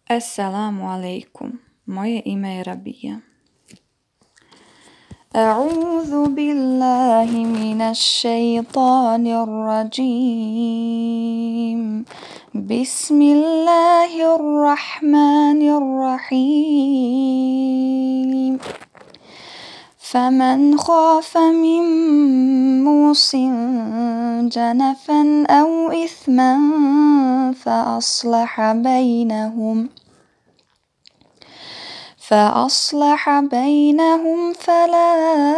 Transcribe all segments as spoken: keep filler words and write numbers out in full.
Assalamu alaikum. Moje ime je Rabija. أعوذ بالله من الشيطان الرجيم بسم الله الرحمن الرحيم فمن خاف من موص جنفا أو إثما فأصلح بينهم فأصلح بينهم فلا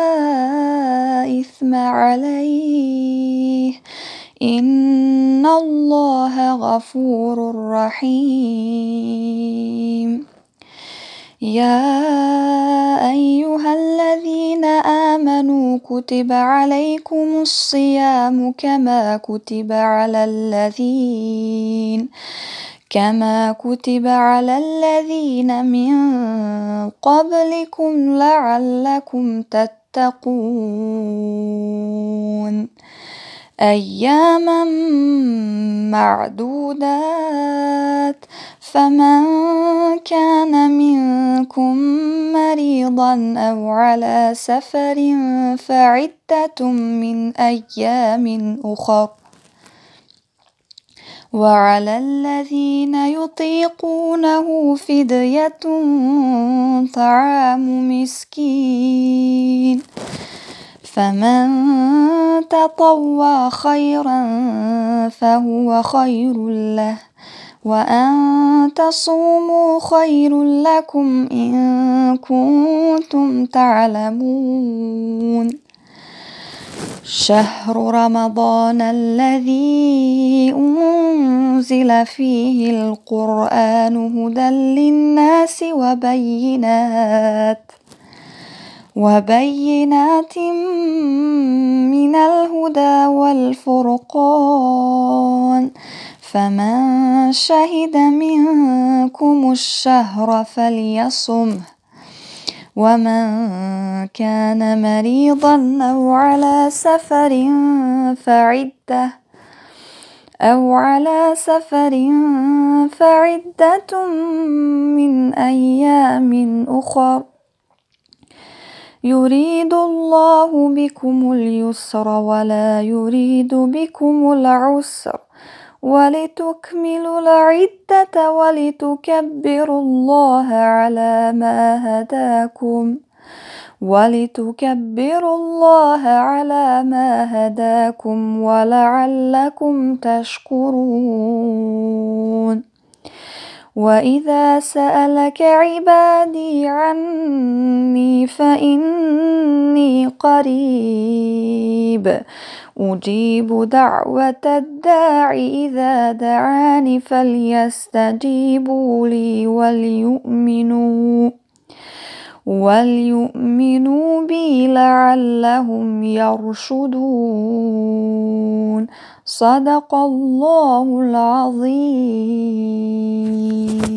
إثم عليه إن الله غفور رحيم يا أيها الذين آمنوا كتب عليكم الصيام كما كتب على الذين كما كتب على الذين من قبلكم لعلكم تتقون أياما معدودات فمن كان منكم مريضا أو على سفر فعدة من أيام أخر وعلى الذين يطيقونه فدية طعام مسكين فمن تطوع خيرا فهو خير له وأن تصوموا خير لكم إن كنتم تعلمون شهر رمضان الذي أنزل فيه القرآن هدى للناس وبينات وبينات من الهدى والفرقان فمن شهد منكم الشهر فليصمه ومن كان مريضا أو على سفر فعدة أو على سفر فعدة من أيام أخر يريد الله بكم اليسر ولا يريد بكم العسر ولتكملوا العدة ولتكبروا الله على ما هداكم ولتكبروا الله على ما هداكم ولعلكم تشكرون وإذا سألك عبادي عني فإني قريب أجيب دعوة الداع إذا دعاني فليستجيبوا لي وليؤمنوا وليؤمنوا بي لعلهم يرشدون صدق الله العظيم.